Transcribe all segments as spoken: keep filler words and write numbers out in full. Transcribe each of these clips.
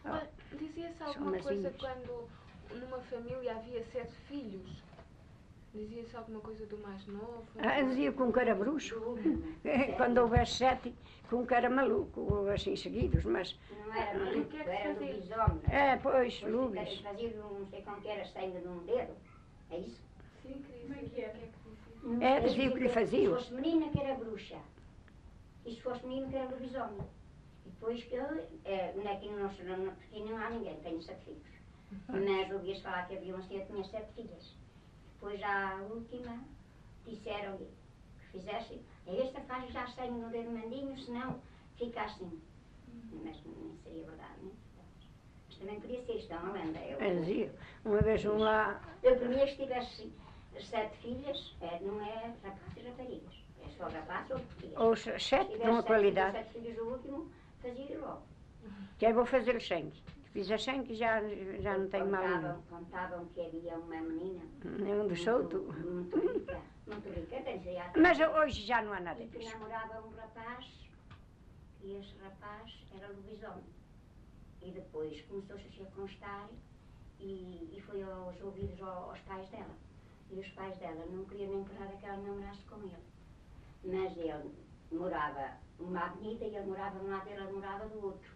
Mas dizia-se alguma coisa quando numa família havia sete filhos? Dizia-se alguma coisa do mais novo? Ah, dizia que um cara bruxo. Quando houvesse sete, que um cara maluco, assim seguidos, mas... Não era maluco, era lobisomem. É, pois, lubis. Fazia não sei como que era, sangue num dedo. É isso? Sim, como é que é? É, dizia o que lhe faziam. Se fosse menina, que era bruxa. E se fosse menino, que era lobisomem. E depois que eu, é, não é que não, não, porque não há ninguém, tenho sete filhos. Mas ouvi-se falar que havia uma senhora que tinha sete filhas. Depois, já a última, disseram-lhe que fizesse, esta faz já sangue no dedo mandinho, senão fica assim. Mas não seria verdade, não é? Mas também podia ser isto, é uma lenda. Eu, dizia, uma vez um lá... Eu, para mim, se tivesse sete filhas, é, não é rapazes e raparigas. É só rapazes ou filhas. Ou sete, de uma qualidade. Se tivesse sete filhos, o último, fazia logo. Que aí vou fazer o sangue. Fiz a sangue e já, já não tenho mal nenhum. Contavam que havia uma menina... Um do solto. Muito rica, muito rica, tem já... Mas hoje já não há nada e que disso. namorava um rapaz, e esse rapaz era lobisomem. E depois começou-se a constar e, e foi aos ouvidos aos pais dela. E os pais dela não queriam nem por nada que ela namorasse com ele. Mas ele morava numa avenida e ele morava de um lado e ela morava do outro.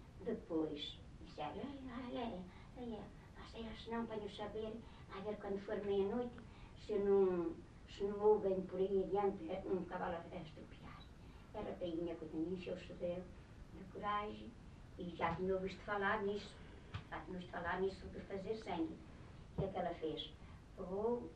Depois disseram, olha, olha, olha, vocês se não para o saber, vai ver quando for meia-noite, se não, se não ouvem por aí adiante um cavalo a estropiar. Ela tinha, coitadinha, encheu-se de, de coragem e já tinha ouvido falar nisso, já tinha ouvido falar nisso de fazer sangue. O que é que ela fez? Pegou,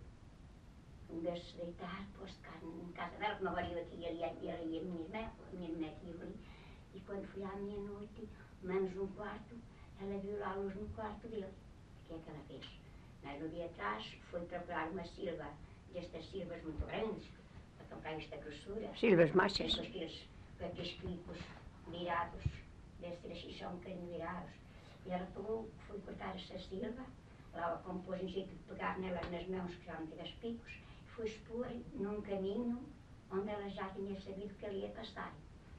em vez de se deitar, pôs-se cá em casa dela, como agora eu aqui e ali, e a minha irmã, a minha irmã aqui e ali. E quando foi à meia-noite, menos um quarto, ela viu lá a luz no quarto dele. O que é que ela fez? Mas no dia atrás foi procurar uma silva, destas silvas muito grandes, para comprar esta grossura. Silvas machas. Com aqueles, com aqueles picos virados, deve ser assim, só um bocadinho virados. E ela pegou, foi cortar esta silva, lá como pôs em jeito de pegar nela nas mãos, que já não tinha os picos, e foi expor num caminho onde ela já tinha sabido que ele ia passar.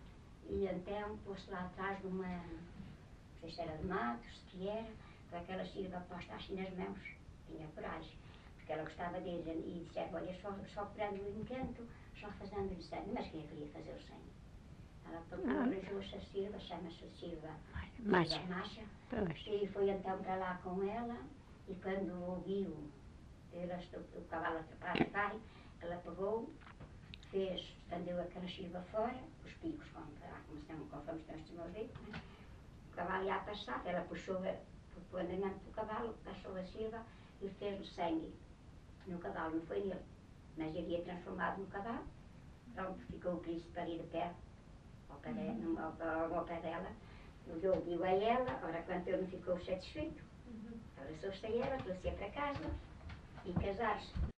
E então pôs-se lá atrás de uma, não sei se era de mato, se que era, com aquela silva posta assim nas mãos. Tinha coragem, porque ela gostava dele e disse, olha, só, só curando o encanto, só fazendo-lhe sangue. Mas quem queria fazer o sangue? Ela arranjou essa silva, chama-se silva macha. macha e foi então para lá com ela, e quando ouviu ela, o cavalo para trás, ela pegou, fez, estendeu aquela silva fora, os picos, como, como, conforme estão os meus dedos, né? O cavalo ia passar, ela puxou, o andamento do cavalo, passou a silva e fez sangue no cavalo, não foi nele, mas ele ia transformado no cavalo. Pronto, ficou o príncipe ali de pé, ao pé, de, no, ao, ao pé dela, ouviu a ela, ora quando ele não ficou satisfeito, ela só a ela, trouxe-a para casa e casaram-se.